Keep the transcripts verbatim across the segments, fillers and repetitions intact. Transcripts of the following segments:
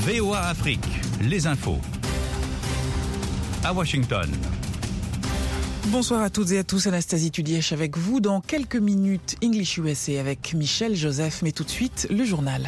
V O A Afrique, les infos. À Washington. Bonsoir à toutes et à tous, Anastasie Tudièche avec vous. Dans quelques minutes, English U S A avec Michel Joseph, mais tout de suite, le journal.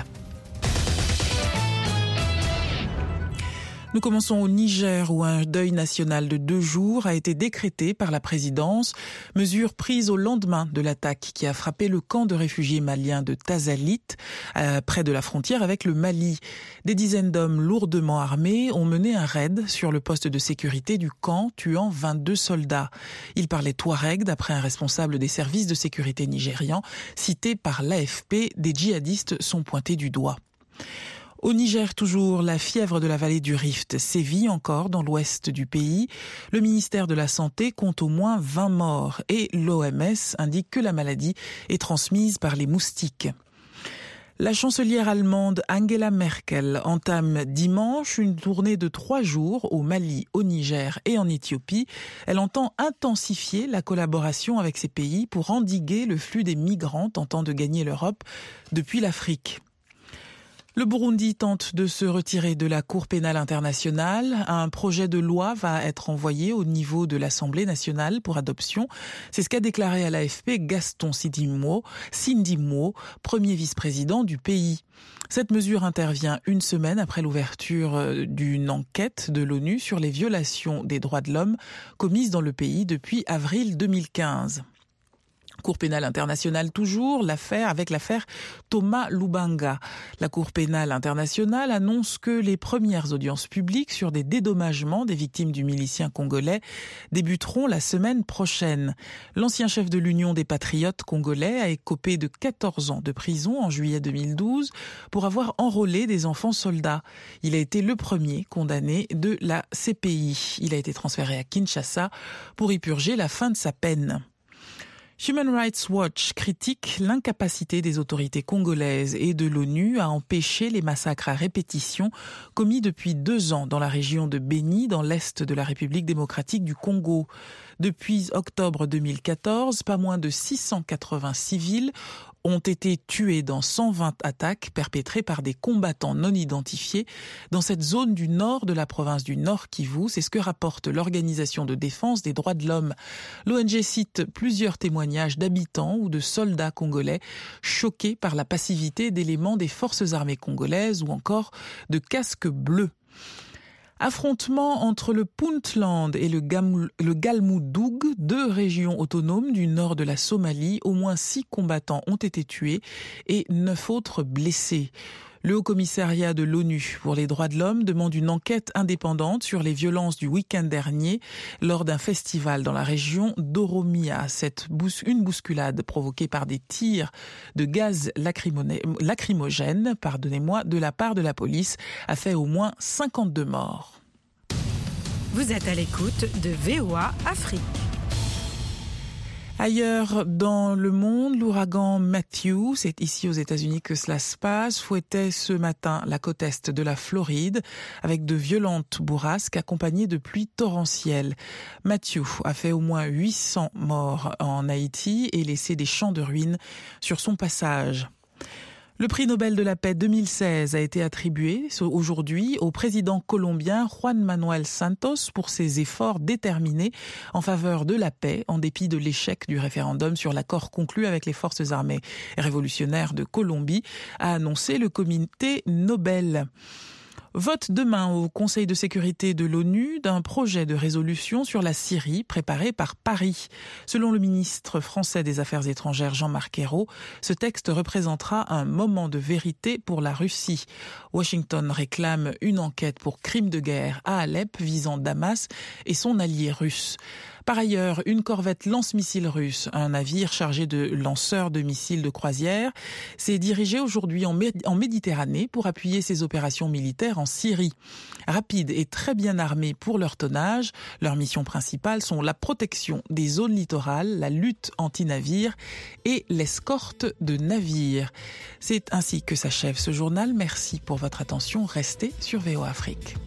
Nous commençons au Niger où un deuil national de deux jours a été décrété par la présidence, mesure prise au lendemain de l'attaque qui a frappé le camp de réfugiés maliens de Tazalit, euh, près de la frontière avec le Mali. Des dizaines d'hommes lourdement armés ont mené un raid sur le poste de sécurité du camp, tuant vingt-deux soldats. Ils parlaient touareg d'après un responsable des services de sécurité nigérians, cité par l'A F P, des djihadistes sont pointés du doigt. Au Niger toujours, la fièvre de la vallée du Rift sévit encore dans l'ouest du pays. Le ministère de la Santé compte au moins vingt morts et l'O M S indique que la maladie est transmise par les moustiques. La chancelière allemande Angela Merkel entame dimanche une tournée de trois jours au Mali, au Niger et en Éthiopie. Elle entend intensifier la collaboration avec ces pays pour endiguer le flux des migrants tentant de gagner l'Europe depuis l'Afrique. Le Burundi tente de se retirer de la Cour pénale internationale. Un projet de loi va être envoyé au niveau de l'Assemblée nationale pour adoption. C'est ce qu'a déclaré à l'A F P Gaston Sindimwo, Sindimwo, premier vice-président du pays. Cette mesure intervient une semaine après l'ouverture d'une enquête de l'ONU sur les violations des droits de l'homme commises dans le pays depuis avril deux mille quinze. Cour pénale internationale toujours, l'affaire avec l'affaire Thomas Lubanga. La Cour pénale internationale annonce que les premières audiences publiques sur des dédommagements des victimes du milicien congolais débuteront la semaine prochaine. L'ancien chef de l'Union des patriotes congolais a écopé de quatorze ans de prison en juillet deux mille douze pour avoir enrôlé des enfants soldats. Il a été le premier condamné de la C P I. Il a été transféré à Kinshasa pour y purger la fin de sa peine. Human Rights Watch critique l'incapacité des autorités congolaises et de l'ONU à empêcher les massacres à répétition commis depuis deux ans dans la région de Béni, dans l'est de la République démocratique du Congo. Depuis octobre deux mille quatorze, pas moins de six cent quatre-vingts civils ont été tués dans cent vingt attaques perpétrées par des combattants non identifiés dans cette zone du nord de la province du Nord Kivu. C'est ce que rapporte l'Organisation de défense des droits de l'homme. L'O N G cite plusieurs témoignages d'habitants ou de soldats congolais choqués par la passivité d'éléments des forces armées congolaises ou encore de casques bleus. Affrontement entre le Puntland et le, Gam- le Galmudug, deux régions autonomes du nord de la Somalie. Au moins six combattants ont été tués et neuf autres blessés. Le Haut-Commissariat de l'ONU pour les droits de l'homme demande une enquête indépendante sur les violences du week-end dernier lors d'un festival dans la région d'Oromia. Cette bous- une bousculade provoquée par des tirs de gaz lacrymone- lacrymogène, pardonnez-moi, de la part de la police a fait au moins cinquante-deux morts. Vous êtes à l'écoute de V O A Afrique. Ailleurs dans le monde, l'ouragan Matthew, c'est ici aux États-Unis que cela se passe, fouettait ce matin la côte est de la Floride avec de violentes bourrasques accompagnées de pluies torrentielles. Matthew a fait au moins huit cents morts en Haïti et laissé des champs de ruines sur son passage. Le prix Nobel de la paix deux mille seize a été attribué aujourd'hui au président colombien Juan Manuel Santos pour ses efforts déterminés en faveur de la paix en dépit de l'échec du référendum sur l'accord conclu avec les forces armées révolutionnaires de Colombie, a annoncé le comité Nobel. Vote demain au Conseil de sécurité de l'ONU d'un projet de résolution sur la Syrie préparé par Paris. Selon le ministre français des Affaires étrangères Jean-Marc Ayrault, ce texte représentera un moment de vérité pour la Russie. Washington réclame une enquête pour crimes de guerre à Alep visant Damas et son allié russe. Par ailleurs, une corvette lance-missiles russe, un navire chargé de lanceurs de missiles de croisière, s'est dirigé aujourd'hui en, Mé- en Méditerranée pour appuyer ses opérations militaires en Syrie. Rapides et très bien armés pour leur tonnage, leurs missions principales sont la protection des zones littorales, la lutte anti-navires et l'escorte de navires. C'est ainsi que s'achève ce journal. Merci pour votre attention. Restez sur V O A Afrique.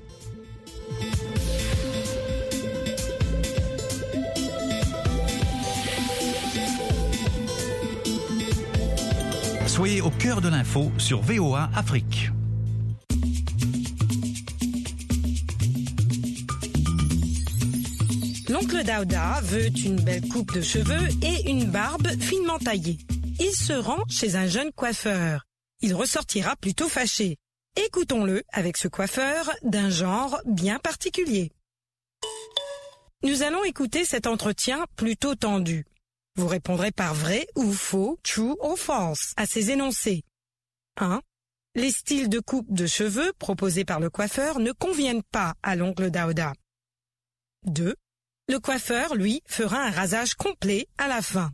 Soyez au cœur de l'info sur V O A Afrique. L'oncle Daouda veut une belle coupe de cheveux et une barbe finement taillée. Il se rend chez un jeune coiffeur. Il ressortira plutôt fâché. Écoutons-le avec ce coiffeur d'un genre bien particulier. Nous allons écouter cet entretien plutôt tendu. Vous répondrez par vrai ou faux, true or false, à ces énoncés. un. Les styles de coupe de cheveux proposés par le coiffeur ne conviennent pas à l'oncle Daouda. deux. Le coiffeur, lui, fera un rasage complet à la fin.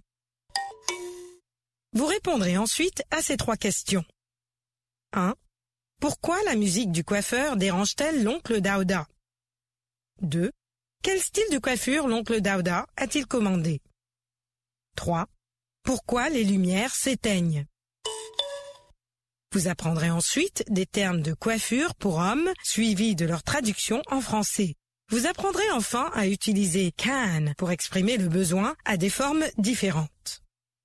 Vous répondrez ensuite à ces trois questions. un. Pourquoi la musique du coiffeur dérange-t-elle l'oncle Daouda? deux. Quel style de coiffure l'oncle Daouda a-t-il commandé? trois. Pourquoi les lumières s'éteignent? Vous apprendrez ensuite des termes de coiffure pour hommes, suivis de leur traduction en français. Vous apprendrez enfin à utiliser can pour exprimer le besoin à des formes différentes.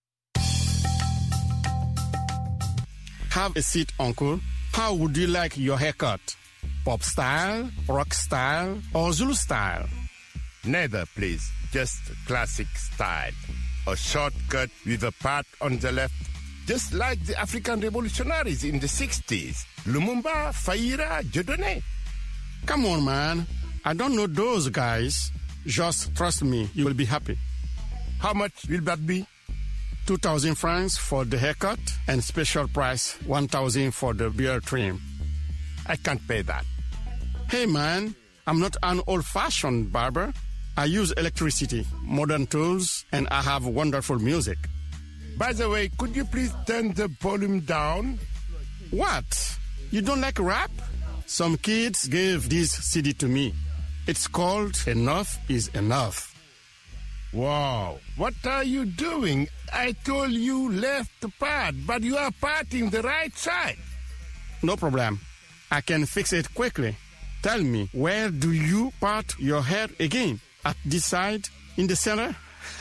Have a seat, uncle. How would you like your haircut? Pop style, rock style, or Zulu style? Neither, please. Just classic style. A short cut with a part on the left. Just like the African revolutionaries in the sixties. Lumumba, Faira, Dieudonné. Come on, man. I don't know those guys. Just trust me, you will be happy. How much will that be? two thousand francs for the haircut and special price one thousand for the beard trim. I can't pay that. Hey, man, I'm not an old-fashioned barber. I use electricity, modern tools, and I have wonderful music. By the way, could you please turn the volume down? What? You don't like rap? Some kids gave this C D to me. It's called Enough is Enough. Wow, what are you doing? I told you left part, but you are parting the right side. No problem. I can fix it quickly. Tell me, where do you part your hair again? At this side? In the center?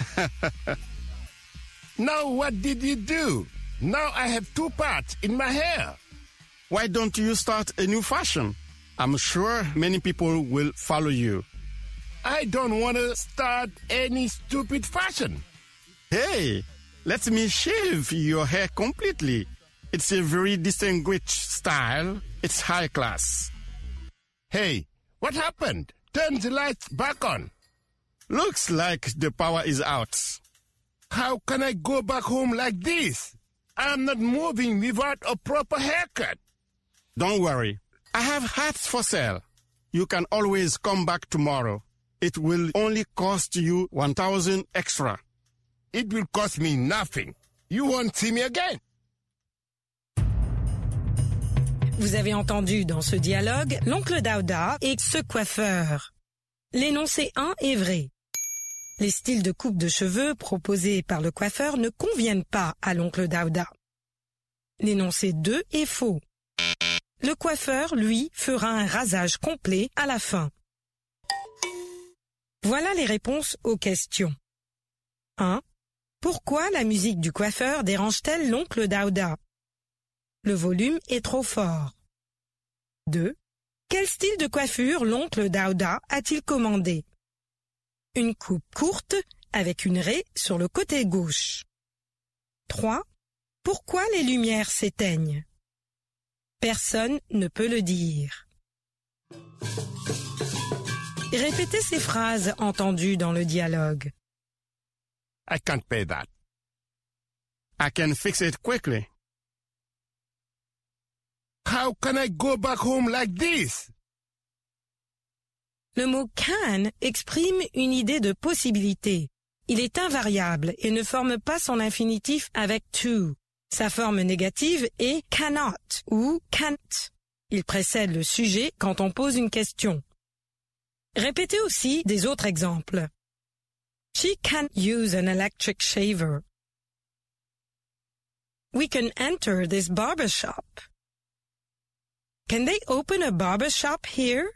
Now what did you do? Now I have two parts in my hair. Why don't you start a new fashion? I'm sure many people will follow you. I don't want to start any stupid fashion. Hey, let me shave your hair completely. It's a very distinguished style. It's high class. Hey, what happened? Turn the lights back on. Looks like the power is out. How can I go back home like this? I'm not moving without a proper haircut. Don't worry. I have hats for sale. You can always come back tomorrow. It will only cost you one thousand extra. It will cost me nothing. You won't see me again. Vous avez entendu dans ce dialogue l'oncle Daouda et ce coiffeur. L'énoncé un est vrai. Les styles de coupe de cheveux proposés par le coiffeur ne conviennent pas à l'oncle Daouda. L'énoncé deux est faux. Le coiffeur, lui, fera un rasage complet à la fin. Voilà les réponses aux questions. un. Pourquoi la musique du coiffeur dérange-t-elle l'oncle Daouda? Le volume est trop fort. deux. Quel style de coiffure l'oncle Daouda a-t-il commandé? Une coupe courte avec une raie sur le côté gauche. trois. Pourquoi les lumières s'éteignent? Personne ne peut le dire. Répétez ces phrases entendues dans le dialogue. I can't pay that. I can fix it quickly. How can I go back home like this? Le mot can exprime une idée de possibilité. Il est invariable et ne forme pas son infinitif avec to. Sa forme négative est cannot ou can't. Il précède le sujet quand on pose une question. Répétez aussi des autres exemples. She can't use an electric shaver. We can enter this barber shop. Can they open a barber shop here?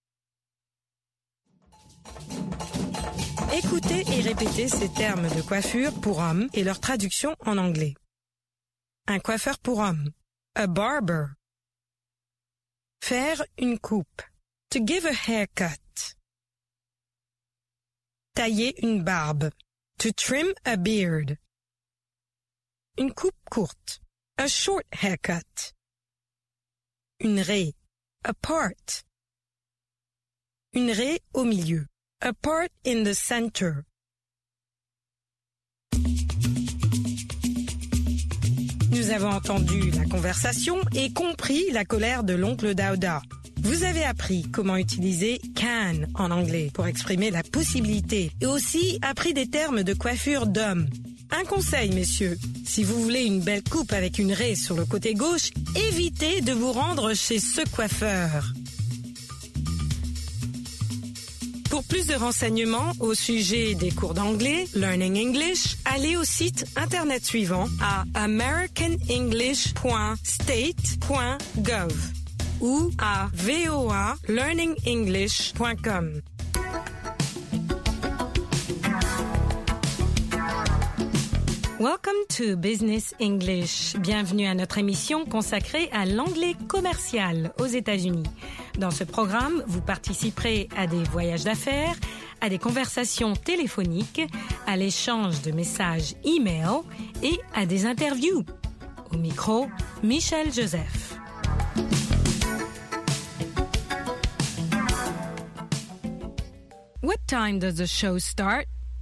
Écoutez et répétez ces termes de coiffure pour hommes et leur traduction en anglais. Un coiffeur pour homme. A barber. Faire une coupe. To give a haircut. tailler une barbe. To trim a beard. Une coupe courte. A short haircut. Une raie. A part. Une raie au milieu. A part in the center. Nous avons entendu la conversation et compris la colère de l'oncle Daouda. Vous avez appris comment utiliser can en anglais pour exprimer la possibilité et aussi appris des termes de coiffure d'homme. Un conseil, messieurs, si vous voulez une belle coupe avec une raie sur le côté gauche, évitez de vous rendre chez ce coiffeur. Pour plus de renseignements au sujet des cours d'anglais, Learning English, allez au site internet suivant à american english point state point gov ou à voa learning english point com. Welcome to Business English. Bienvenue à notre émission consacrée à l'anglais commercial aux États-Unis. Dans ce programme, vous participerez à des voyages d'affaires, à des conversations téléphoniques, à l'échange de messages e-mail et à des interviews. Au micro, Michel Joseph. What time does the show start?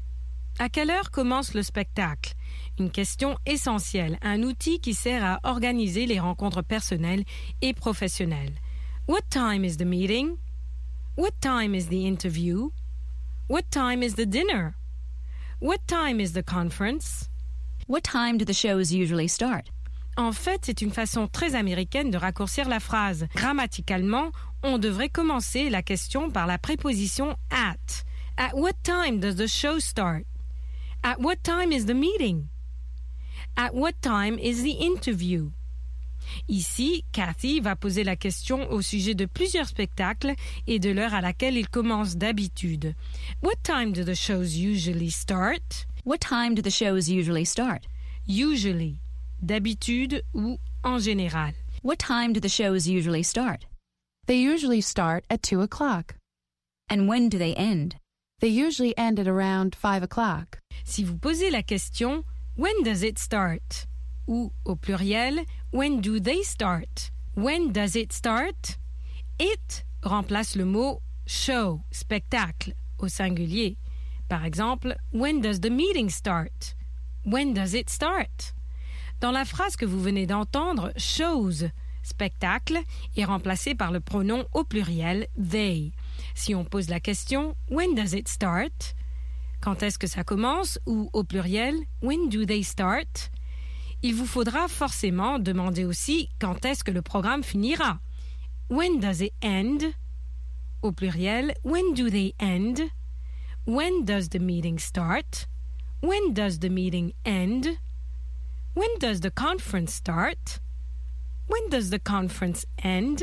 À quelle heure commence le spectacle? Une question essentielle, un outil qui sert à organiser les rencontres personnelles et professionnelles. What time is the meeting? What time is the interview? What time is the dinner? What time is the conference? What time do the shows usually start? En fait, c'est une façon très américaine de raccourcir la phrase. Grammaticalement, on devrait commencer la question par la préposition at. At what time does the show start? At what time is the meeting? At what time is the interview? Ici, Cathy va poser la question au sujet de plusieurs spectacles et de l'heure à laquelle ils commencent d'habitude. What time do the shows usually start? What time do the shows usually start? Usually, d'habitude ou en général. What time do the shows usually start? They usually start at two o'clock. And when do they end? They usually end at around five o'clock. Si vous posez la question, when does it start? Ou, au pluriel, when do they start? When does it start? It remplace le mot show, spectacle, au singulier. Par exemple, when does the meeting start? When does it start? Dans la phrase que vous venez d'entendre, shows, spectacle, est remplacé par le pronom au pluriel they. Si on pose la question, when does it start? Quand est-ce que ça commence? Ou au pluriel, when do they start? Il vous faudra forcément demander aussi quand est-ce que le programme finira. When does it end? Au pluriel, when do they end? When does the meeting start? When does the meeting end? When does the conference start? When does the conference end?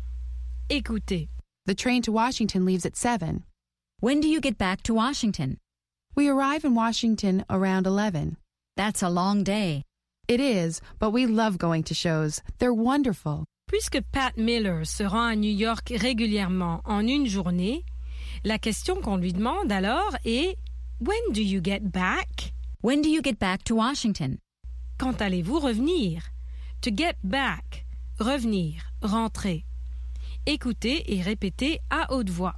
Écoutez. The train to Washington leaves at seven. When do you get back to Washington? We arrive in Washington around eleven. That's a long day. It is, but we love going to shows. They're wonderful. Puisque Pat Miller se rend à New York régulièrement en une journée, la question qu'on lui demande alors est « When do you get back? » When do you get back to Washington? Quand allez-vous revenir? To get back, revenir, rentrer. Écoutez et répétez à haute voix.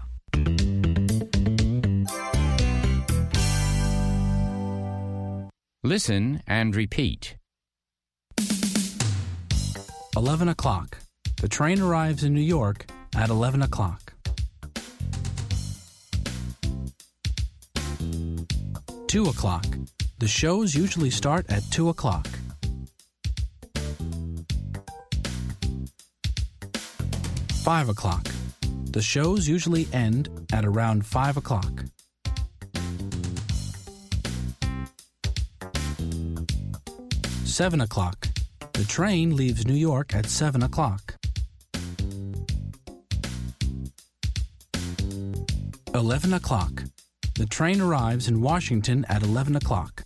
Listen and repeat. eleven o'clock. The train arrives in New York at eleven o'clock. two o'clock. The shows usually start at two o'clock. five o'clock. The shows usually end at around five o'clock. seven o'clock. The train leaves New York at seven o'clock. eleven o'clock. The train arrives in Washington at eleven o'clock.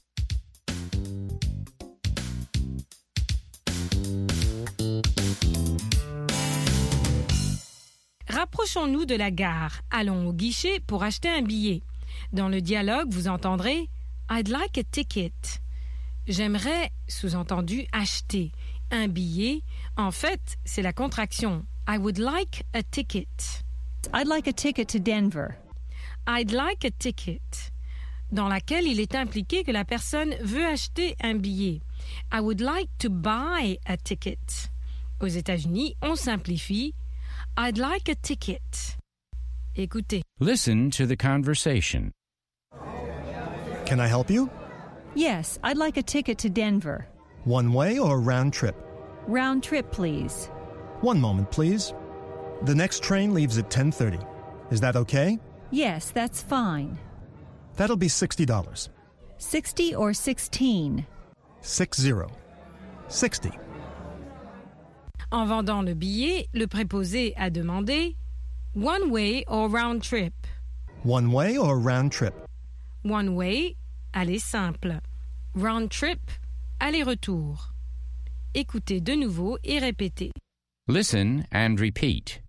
Rapprochons-nous de la gare. Allons au guichet pour acheter un billet. Dans le dialogue, vous entendrez « I'd like a ticket ». J'aimerais, sous-entendu, acheter un billet. En fait, c'est la contraction « I would like a ticket ». I'd like a ticket to Denver. I'd like a ticket, dans laquelle il est impliqué que la personne veut acheter un billet. I would like to buy a ticket. Aux États-Unis, on simplifie I'd like a ticket. Écoutez. Listen to the conversation. Can I help you? Yes, I'd like a ticket to Denver. One way or round trip? Round trip, please. One moment, please. The next train leaves at ten thirty. Is that okay? Yes, that's fine. That'll be sixty dollars. Sixty or sixteen? Six zero. Sixty. En vendant le billet, le préposé a demandé one way or round trip. One way or round trip? One way, aller simple. Round trip, aller-retour. Écoutez de nouveau et répétez. Listen and repeat.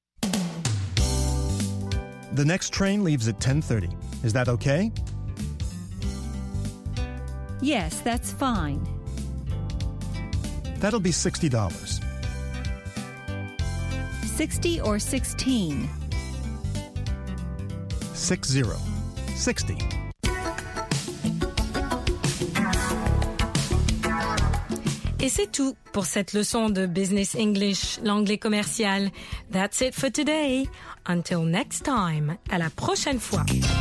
The next train leaves at ten thirty. Is that okay? Yes, that's fine. That'll be sixty dollars. Sixty or sixteen? Six zero. Sixty. Et c'est tout pour cette leçon de Business English, l'anglais commercial. That's it for today. Until next time. À la prochaine fois.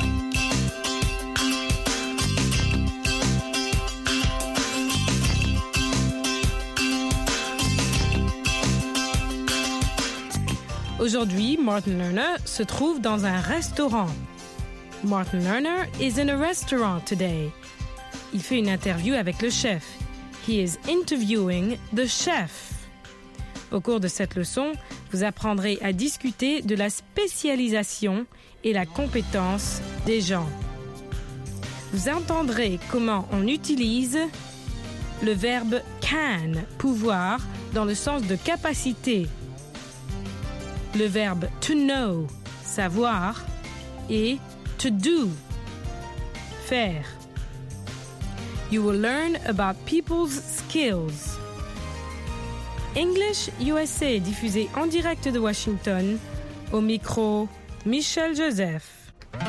Aujourd'hui, Martin Lerner se trouve dans un restaurant. Martin Lerner is in a restaurant today. Il fait une interview avec le chef. He is interviewing the chef. Au cours de cette leçon, vous apprendrez à discuter de la spécialisation et la compétence des gens. Vous entendrez comment on utilise le verbe can, pouvoir, dans le sens de capacité. Le verbe to know, savoir, et to do, faire. You will learn about people's skills. English U S A, diffusé en direct de Washington, au micro Michel Joseph.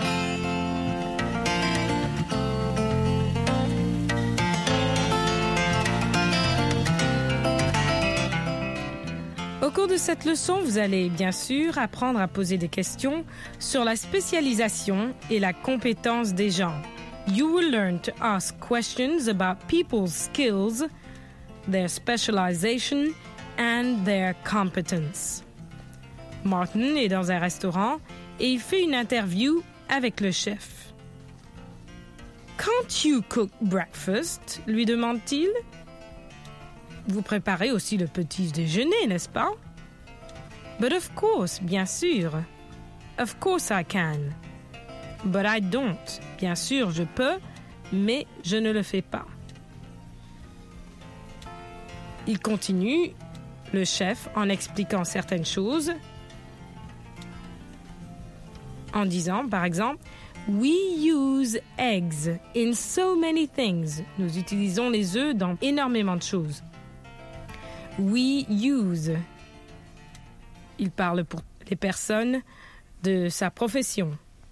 Au cours de cette leçon, vous allez bien sûr apprendre à poser des questions sur la spécialisation et la compétence des gens. You will learn to ask questions about people's skills, their specialization, and their competence. Martin est dans un restaurant et il fait une interview avec le chef. Can't you cook breakfast? Lui demande-t-il. Vous préparez aussi le petit déjeuner, n'est-ce pas? But of course, bien sûr. Of course I can. But I don't. Bien sûr, je peux, mais je ne le fais pas. Il continue, le chef, en expliquant certaines choses, en disant, par exemple, We use eggs in so many things. Nous utilisons les œufs dans énormément de choses. We use. Il parle pour les personnes de sa profession.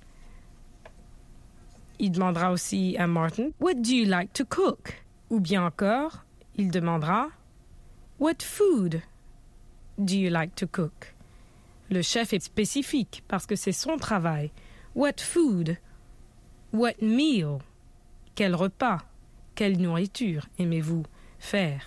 Il demandera aussi à Martin, What do you like to cook? Ou bien encore, il demandera, What food do you like to cook? Le chef est spécifique parce que c'est son travail. What food? What meal? Quel repas? Quelle nourriture aimez-vous faire?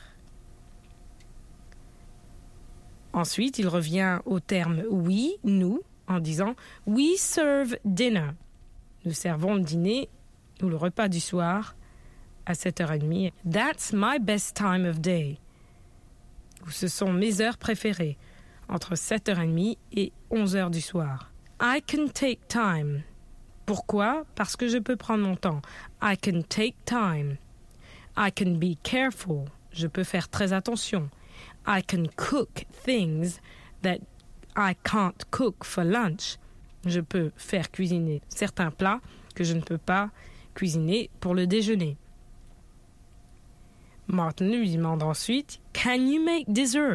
Ensuite, il revient au terme we, nous, en disant We serve dinner. Nous servons le dîner ou le repas du soir à sept heures trente. That's my best time of day. Ce sont mes heures préférées, entre sept heures trente et onze heures du soir. I can take time. Pourquoi? Parce que je peux prendre mon temps. I can take time. I can be careful. Je peux faire très attention. I can cook things that I can't cook for lunch. Je peux faire cuisiner certains plats puisque je ne peux pas cuisiner pour le déjeuner. Martin lui demande ensuite « Can you make desserts ?»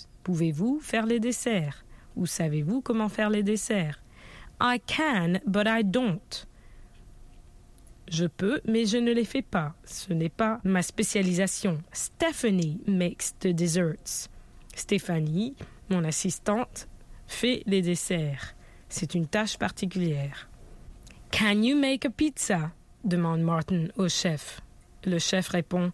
Pouvez-vous faire les desserts? Ou savez-vous comment faire les desserts? I can, but I don't. Je peux, mais je ne les fais pas. Ce n'est pas ma spécialisation. Stephanie makes the desserts. Stéphanie, mon assistante, fait les desserts. C'est une tâche particulière. Can you make a pizza? Demande Martin au chef. Le chef répond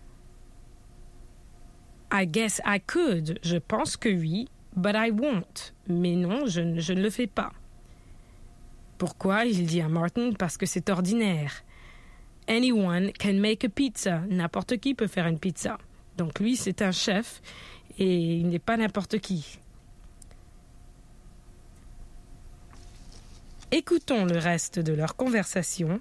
I guess I could. Je pense que oui, but I won't. Mais non, je, je ne le fais pas. Pourquoi? Il dit à Martin, parce que c'est ordinaire. Anyone can make a pizza. N'importe qui peut faire une pizza. Donc lui, c'est un chef et il n'est pas n'importe qui. Écoutons le reste de leur conversation.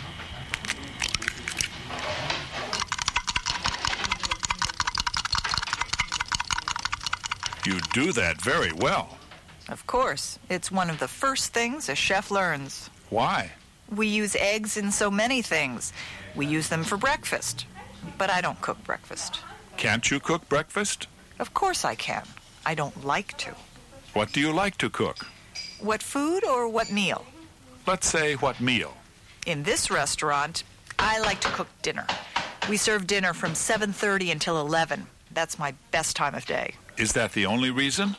You do that very well. Of course. It's one of the first things a chef learns. Why? We use eggs in so many things. We use them for breakfast. But I don't cook breakfast. Can't you cook breakfast? Of course I can. I don't like to. What do you like to cook? What food or what meal? Let's say what meal. In this restaurant, I like to cook dinner. We serve dinner from seven thirty until eleven. That's my best time of day. Is that the only reason?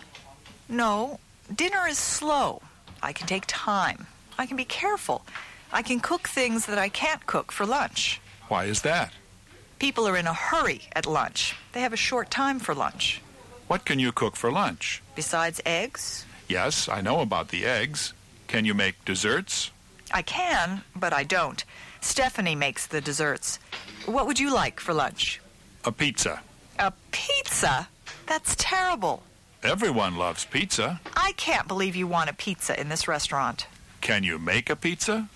No. Dinner is slow. I can take time. I can be careful. I can cook things that I can't cook for lunch. Why is that? People are in a hurry at lunch. They have a short time for lunch. What can you cook for lunch? Besides eggs? Yes, I know about the eggs. Can you make desserts? I can, but I don't. Stephanie makes the desserts. What would you like for lunch? A pizza. A pizza? That's terrible. Everyone loves pizza. I can't believe you want a pizza in this restaurant. Can you make a pizza?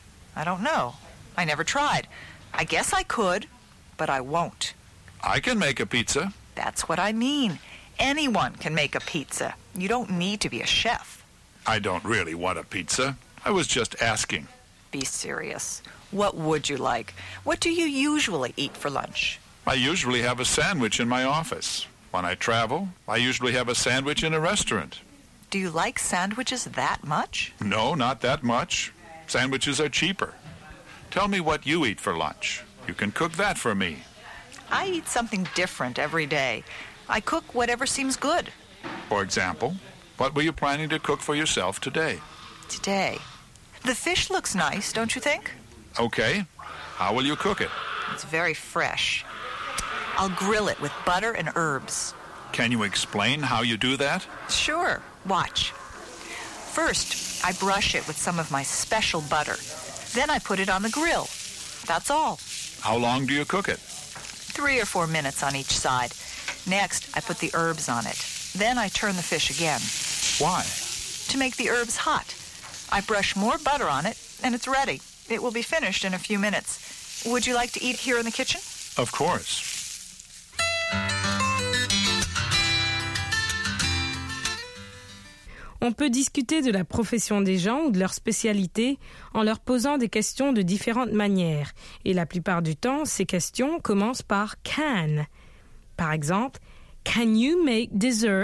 I don't know. I never tried. I guess I could, but I won't. I can make a pizza. That's what I mean. Anyone can make a pizza. You don't need to be a chef. I don't really want a pizza. I was just asking. Be serious. What would you like? What do you usually eat for lunch? I usually have a sandwich in my office. When I travel, I usually have a sandwich in a restaurant. Do you like sandwiches that much? No, not that much. Sandwiches are cheaper. Tell me what you eat for lunch. You can cook that for me. I eat something different every day. I cook whatever seems good. For example, what were you planning to cook for yourself today? Today? The fish looks nice, don't you think? Okay. How will you cook it? It's very fresh. I'll grill it with butter and herbs. Can you explain how you do that? Sure. Watch. First, I brush it with some of my special butter. Then I put it on the grill. That's all. How long do you cook it? Three or four minutes on each side. Next, I put the herbs on it. Then I turn the fish again. Why? To make the herbs hot. I brush more butter on it, and it's ready. It will be finished in a few minutes. Would you like to eat here in the kitchen? Of course. On peut discuter de la profession des gens ou de leur spécialité en leur posant des questions de différentes manières. Et la plupart du temps, ces questions commencent par « can ». Par exemple, « Can you make desserts ?»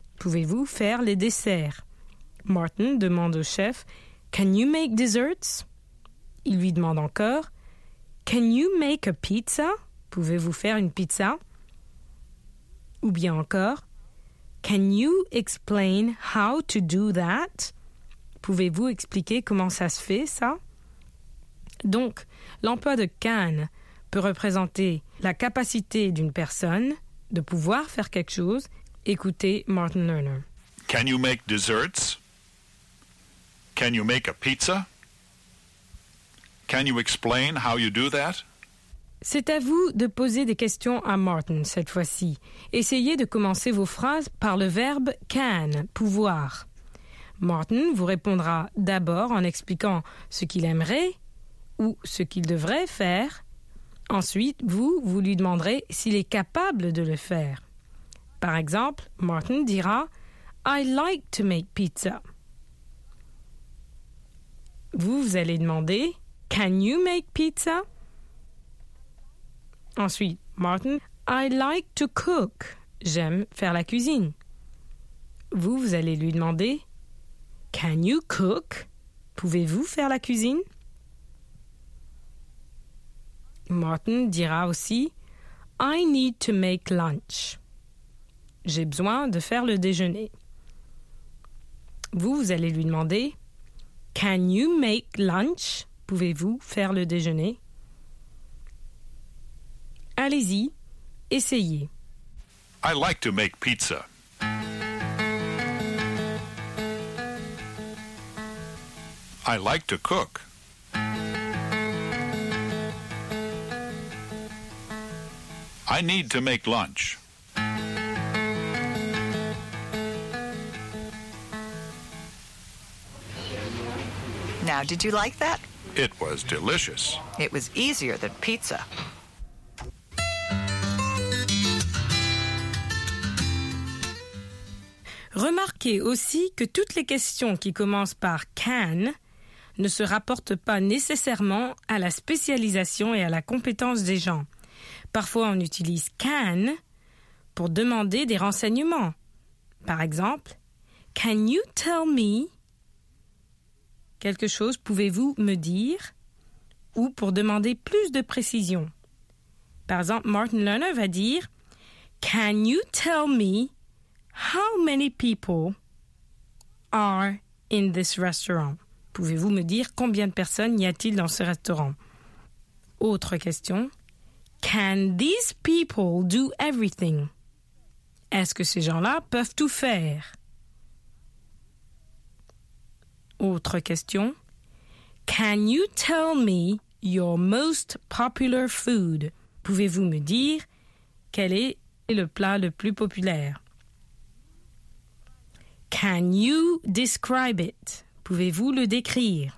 Pouvez-vous faire les desserts? Martin demande au chef « Can you make desserts ?» Il lui demande encore « Can you make a pizza ?» Pouvez-vous faire une pizza? Ou bien encore Can you explain how to do that? Pouvez-vous expliquer comment ça se fait, ça? Donc, l'emploi de can peut représenter la capacité d'une personne de pouvoir faire quelque chose. Écoutez Martin Lerner. Can you make desserts? Can you make a pizza? Can you explain how you do that? C'est à vous de poser des questions à Martin cette fois-ci. Essayez de commencer vos phrases par le verbe can, pouvoir. Martin vous répondra d'abord en expliquant ce qu'il aimerait ou ce qu'il devrait faire. Ensuite, vous, vous lui demanderez s'il est capable de le faire. Par exemple, Martin dira « I like to make pizza ». Vous, vous allez demander Can you make pizza? Ensuite, Martin, I like to cook. J'aime faire la cuisine. Vous, vous allez lui demander, Can you cook? Pouvez-vous faire la cuisine? Martin dira aussi, I need to make lunch. J'ai besoin de faire le déjeuner. Vous, vous allez lui demander, Can you make lunch? Pouvez-vous faire le déjeuner? Allez-y, essayez. I like to make pizza. I like to cook. I need to make lunch. Now, did you like that? It was delicious. It was easier than pizza. Remarquez aussi que toutes les questions qui commencent par can ne se rapportent pas nécessairement à la spécialisation et à la compétence des gens. Parfois, on utilise can pour demander des renseignements. Par exemple, Can you tell me quelque chose, pouvez-vous me dire? Ou pour demander plus de précision. Par exemple, Martin Lerner va dire Can you tell me how many people are in this restaurant? Pouvez-vous me dire combien de personnes y a-t-il dans ce restaurant? Autre question. Can these people do everything? Est-ce que ces gens-là peuvent tout faire? Autre question. Can you tell me your most popular food? Pouvez-vous me dire quel est le plat le plus populaire? Can you describe it? Pouvez-vous le décrire?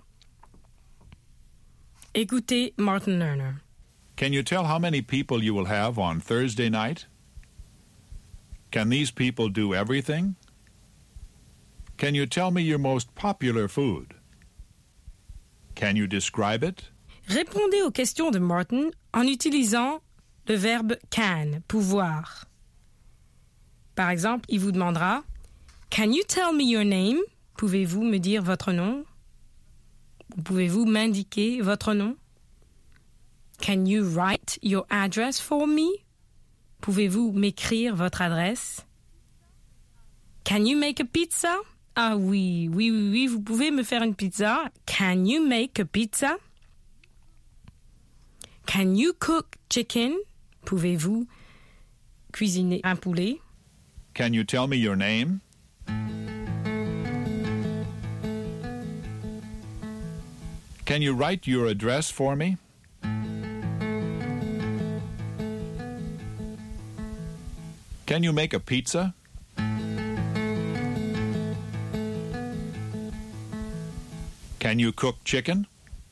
Écoutez Martin Lerner. Can you tell how many people you will have on Thursday night? Can these people do everything? Can you tell me your most popular food? Can you describe it? Répondez aux questions de Martin en utilisant le verbe can, pouvoir. Par exemple, il vous demandera Can you tell me your name? Pouvez-vous me dire votre nom? Pouvez-vous m'indiquer votre nom? Can you write your address for me? Pouvez-vous m'écrire votre adresse? Can you make a pizza? Ah oui, oui, oui, oui, vous pouvez me faire une pizza. Can you make a pizza? Can you cook chicken? Pouvez-vous cuisiner un poulet? Can you tell me your name? Can you write your address for me? Can you make a pizza? Can you cook chicken?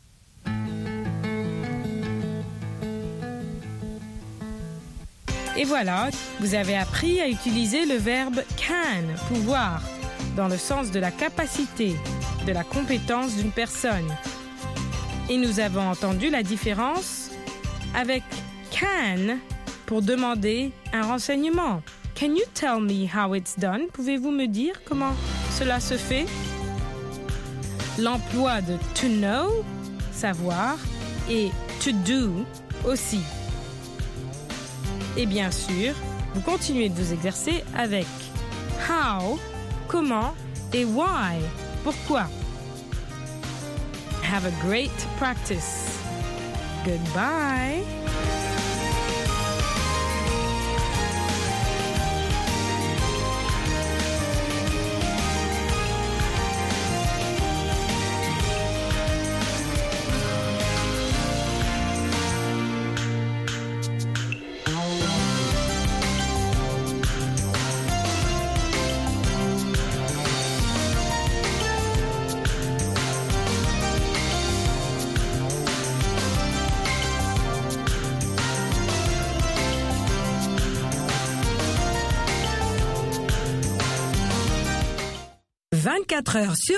Et voilà, vous avez appris à utiliser le verbe can, pouvoir, dans le sens de la capacité, de la compétence d'une personne. Et nous avons entendu la différence avec can pour demander un renseignement. Can you tell me how it's done? Pouvez-vous me dire comment cela se fait? L'emploi de to know, savoir, et to do aussi. Et bien sûr, vous continuez de vous exercer avec how, comment, et why, pourquoi. Have a great practice. Goodbye. vingt-quatre heures sur